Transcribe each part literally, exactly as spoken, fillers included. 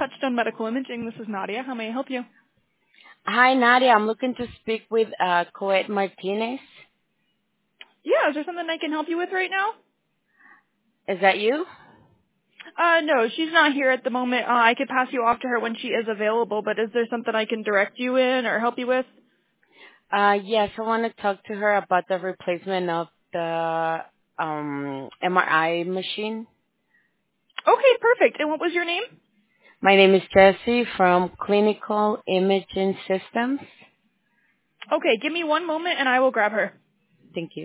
Touchstone Medical Imaging. This is Nadia. How may I help you? Hi, Nadia. I'm looking to speak with uh, Coet Martinez. Yeah, is there something I can help you with right now? Is that you? Uh, no, she's not here at the moment. Uh, I could pass you off to her when she is available, but is there something I can direct you in or help you with? Uh, yes, I want to talk to her about the replacement of the um, M R I machine. Okay, perfect. And what was your name? My name is Jessie from Clinical Imaging Systems. Okay, give me one moment and I will grab her. Thank you.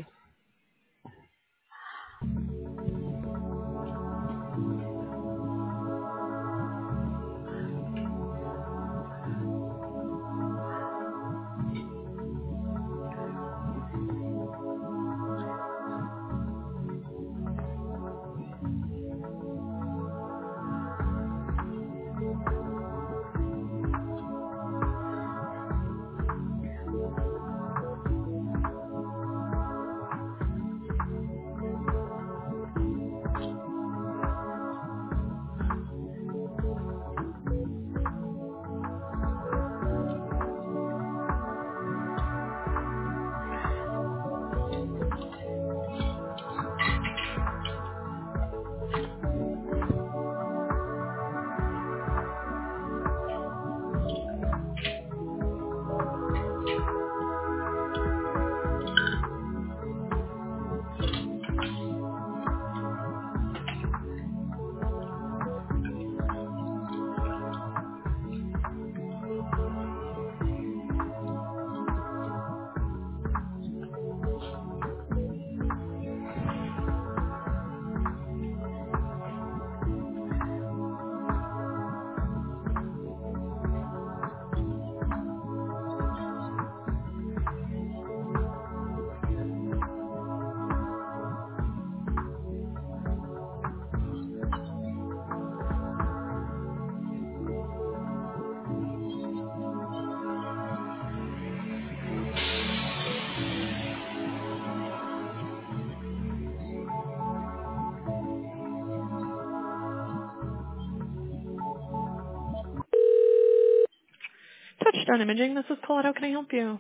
Touchstone Imaging. This is Colette. How can I help you?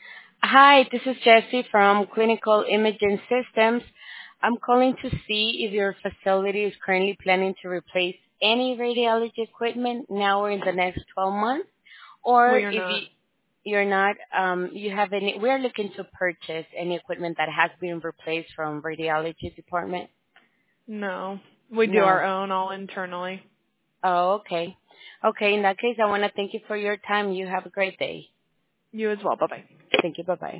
Hi, this is Jessie from Clinical Imaging Systems. I'm calling to see if your facility is currently planning to replace any radiology equipment now or in the next twelve months, or We are if not. you, you're not, um, you have any, we're looking to purchase any equipment that has been replaced from radiology department. No. We do No. our own all internally. Oh, okay. Okay, in that case, I want to thank you for your time. You have a great day. You as well. Bye-bye. Thank you. Bye-bye.